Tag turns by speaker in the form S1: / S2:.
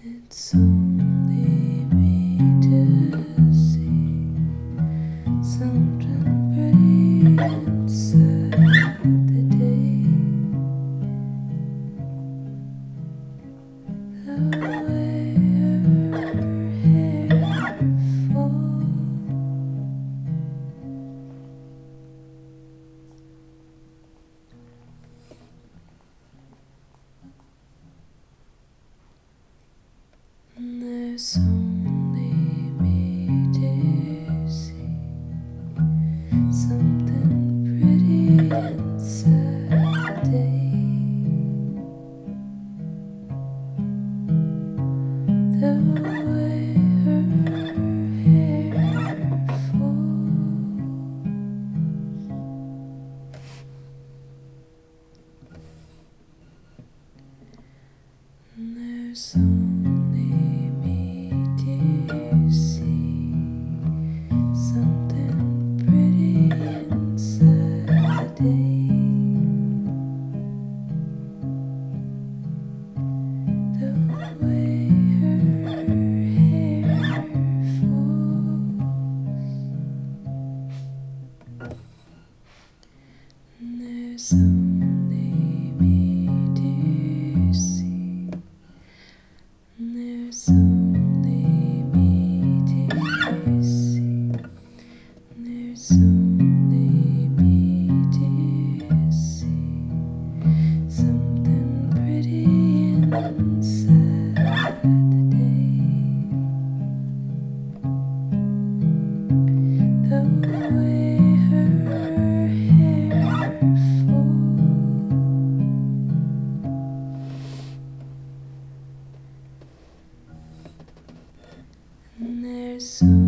S1: It's only me to see something pretty inside the day. The way her hair falls, and there's only me to see something pretty inside the day. The way her hair falls, and there's only me to see something pretty inside the day. The way her hair falls, and there's only me to see, and there's only me to see, and there's only me to see something pretty inside the day. The way her hair falls, and there's